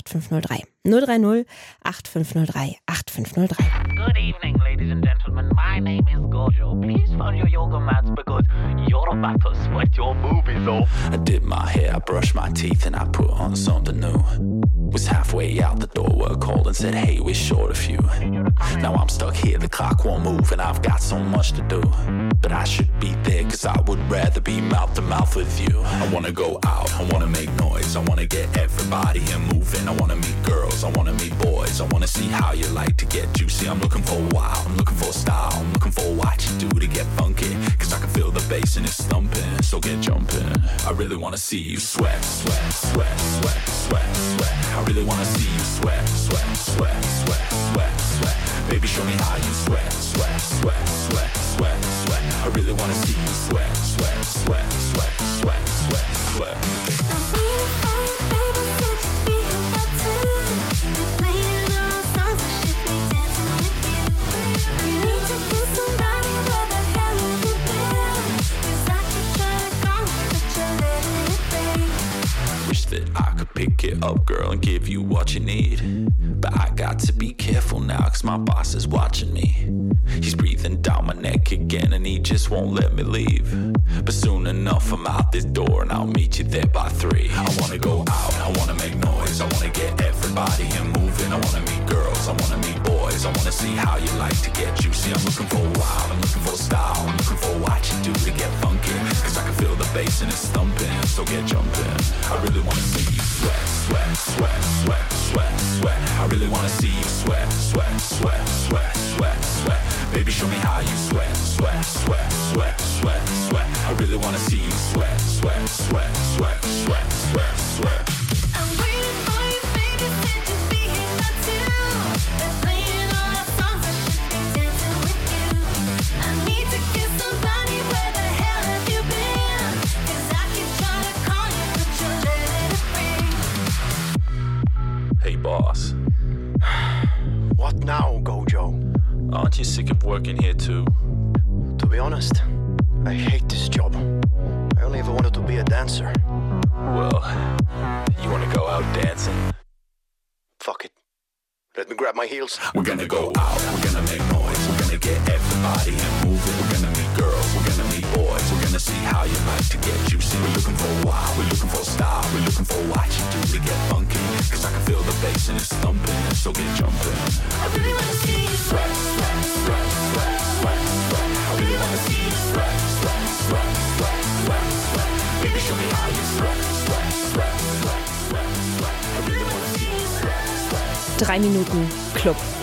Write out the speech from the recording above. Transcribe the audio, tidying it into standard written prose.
8503. 030 8503 8503. Good evening, ladies and gentlemen. My name is Gojo. Please find your yoga mats because you're about to sweat your boobies off. I did my hair, I brushed my teeth, and I put on something new. Was halfway out the door, were called and said, hey, we're short of you. Now I'm stuck here, the clock won't move, and I've got so much to do. But I should be there, cause I would rather be mouth to mouth with you. I wanna go out, I wanna make noise, I wanna get everybody here moving. I wanna meet girls, I wanna meet boys, I wanna see how you like to get juicy. I'm looking for a while, I'm looking for a style, I'm looking for what you do to get funky. Cause I can feel the bass and it's thumping, so get jumping. I really wanna see you sweat, sweat, sweat, sweat, sweat, sweat. I really wanna see you sweat, sweat, sweat, sweat, sweat, sweat. Baby, show me how you sweat, sweat, sweat, sweat, sweat, sweat. I really wanna see you sweat, sweat, sweat, sweat, sweat, sweat, sweat. Wish that I could pick it up, girl, and give you what you need. But I got to be careful now, cause my boss is watching me. He's breathing down my neck again, and he just won't let me leave. But soon enough, I'm out this door, and I'll meet you there by 3. I wanna go out, I wanna make noise, I wanna get everybody here moving. I wanna meet girls, I wanna meet boys, I wanna see how you like to get juicy. I'm looking for a while, I'm looking for a style, I'm looking for what you do to get funky. Cause I can feel the bass and it's thumping, so get jumping. I really wanna see you sweat, sweat, sweat, sweat, sweat, sweat. I really wanna see you sweat, sweat, sweat, sweat, sweat, sweat. Baby, show me how you sweat, sweat, sweat, sweat, sweat, sweat. I really wanna see you sweat, sweat, sweat, sweat, sweat, sweat, sweat. I'm waiting for you, baby, said you'd be here by 2. They're playing all our songs, I should be dancing with you. I need to kiss somebody, where the hell have you been? Cause I keep trying to call you, but you're letting it ring. Hey, boss. What now, Gojo? Aren't you sick of working here too? To be honest, I hate this job. I only ever wanted to be a dancer. Well, you wanna go out dancing? Fuck it. Let me grab my heels. We're gonna go out, we're gonna make noise, we're gonna get everybody here moving. We're gonna meet girls, we're gonna meet boys, we're gonna see how you like to get juicy. We're looking for a while, we're looking for a style, we're looking for what you do to get funky. Cause I can feel the bass and it's thumping, so get jumping. I really wanna see you sweat, sweat, sweat, sweat, sweat, sweat. I really wanna see you sweat, sweat, sweat, sweat, sweat, sweat. Baby, show me how you sweat, sweat, sweat, sweat, sweat, sweat. I really wanna see you sweat, sweat. 3 Minuten Club.